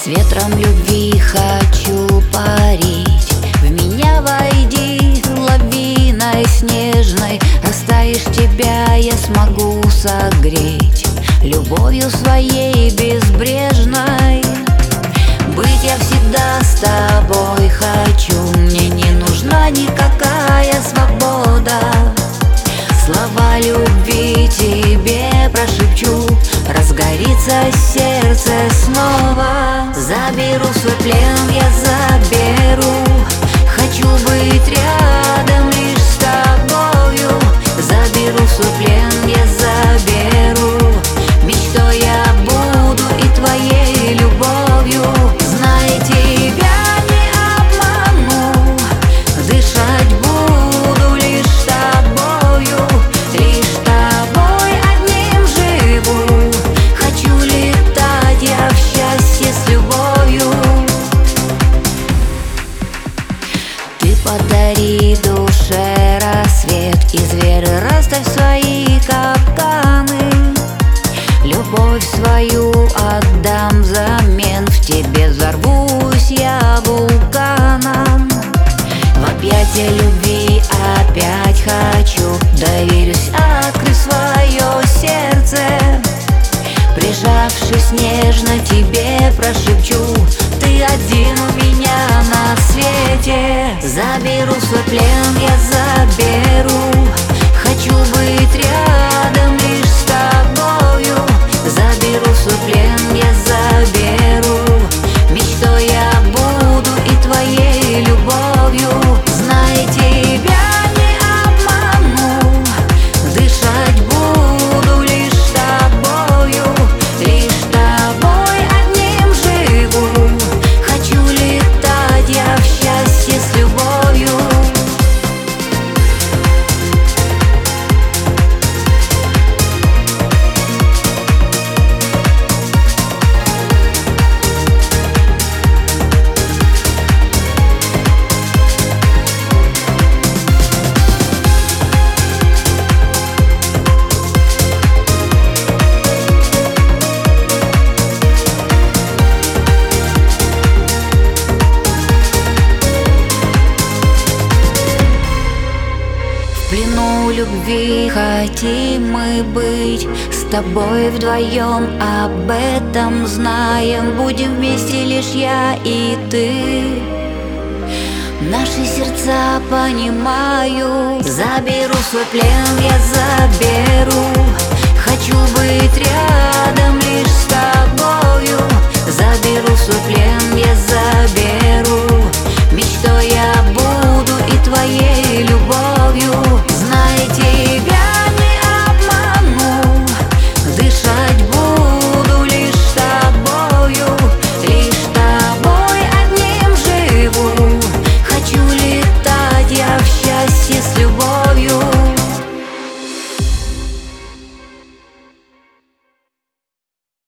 ветром любви хочу парить. В меня войди лавиной снежной, растаешь, тебя я смогу согреть любовью своей безбрежной. Быть я всегда с тобой хочу, мне не нужна никакая свобода. Слова любви тебе прошепчу, разгорится сердце снова. Заберу свой плен, я заберу, хочу быть рядом лишь с тобою. Заберу свой плен, я заберу, мечтой я буду и твоей любовью. Знай, тебя не обману, дышать буду лишь с тобою. Лишь с тобой одним живу, хочу летать я в счастье с любовью. Ты подари душе рассвет, из веры расставь свои капканы. Любовь свою отдам взамен, в тебе взорвусь я вулканом. В объятия любви опять хочу, доверюсь, открыв свое сердце. Прижавшись нежно, тебе прошепчу, ты один у меня на свете. Заберу свой плен, я заберу, хочу быть рядом лишь с тобою. Заберу свой плен, я заберу, мечтой я буду и твоей любовью. Знай, тебя не обману, дышать буду лишь с тобою. Лишь с тобой одним живу, хочу летать я в счастье с любовью. В плену любви хотим мы быть, с тобой вдвоем об этом знаем. Будем вместе лишь я и ты, наши сердца понимаю. Заберу свой плен, я заберу, хочу быть рядом лишь с тобой.